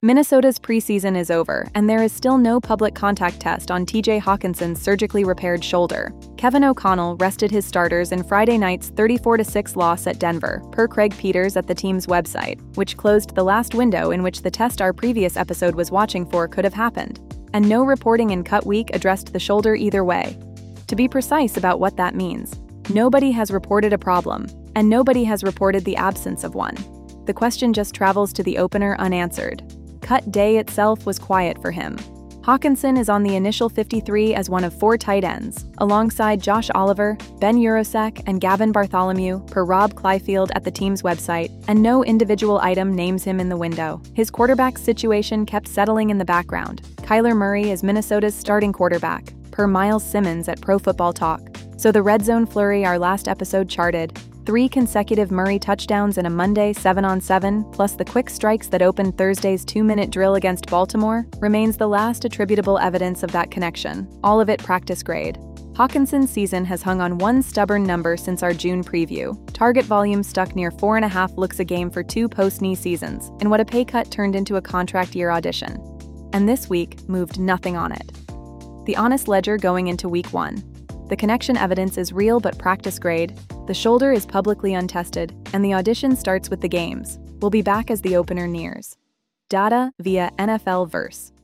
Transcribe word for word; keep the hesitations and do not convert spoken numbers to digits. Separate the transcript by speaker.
Speaker 1: Minnesota's preseason is over, and there is still no public contact test on T J Hockenson's surgically repaired shoulder. Kevin O'Connell rested his starters in Friday night's thirty-four to six loss at Denver, per Craig Peters at the team's website, which closed the last window in which the test our previous episode was watching for could have happened. And no reporting in Cut Week addressed the shoulder either way. To be precise about what that means, nobody has reported a problem, and nobody has reported the absence of one. The question just travels to the opener unanswered. Cut day itself was quiet for him. Hockenson is on the initial fifty-three as one of four tight ends, alongside Josh Oliver, Ben Urosek, and Gavin Bartholomew, per Rob Clyfield at the team's website, and no individual item names him in the window. His quarterback situation kept settling in the background. Kyler Murray is Minnesota's starting quarterback, per Miles Simmons at Pro Football Talk. So the red zone flurry our last episode charted, three consecutive Murray touchdowns in a Monday seven on seven, plus the quick strikes that opened Thursday's two-minute drill against Baltimore, remains the last attributable evidence of that connection, all of it practice grade. Hockenson's season has hung on one stubborn number since our June preview. Target volume stuck near four and a half looks a game for two post-knee seasons, in what a pay cut turned into a contract year audition. And this week moved nothing on it. The honest ledger going into week one. The connection evidence is real but practice grade, the shoulder is publicly untested, and the audition starts with the games. We'll be back as the opener nears. Data via N F L Verse.